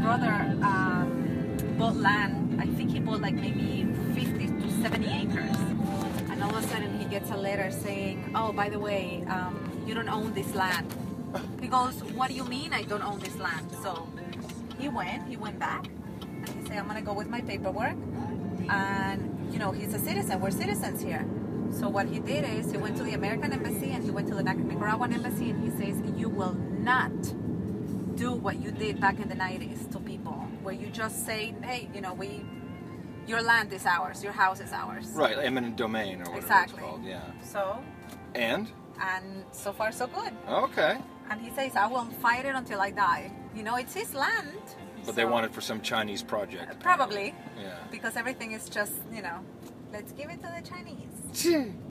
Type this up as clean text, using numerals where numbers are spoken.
brother bought land. I think he bought like maybe 50 to 70 acres. And all of a sudden he gets a letter saying, oh, by the way, you don't own this land. He goes, what do you mean I don't own this land? So he went back, and he said, I'm gonna go with my paperwork. And, you know, he's a citizen, we're citizens here. So what he did is he went to the American Embassy and he went to the Nicaraguan Embassy, and he says, you will not do what you did back in the 90s to people, where you just say, hey, you know, your land is ours, your house is ours. Right, eminent domain or whatever Exactly. it's called, yeah. So. And So far so good. Okay. And he says, I will fight it until I die. You know, it's his land. But they want it for some Chinese project. Probably. Yeah. Because everything is just, you know, let's give it to the Chinese.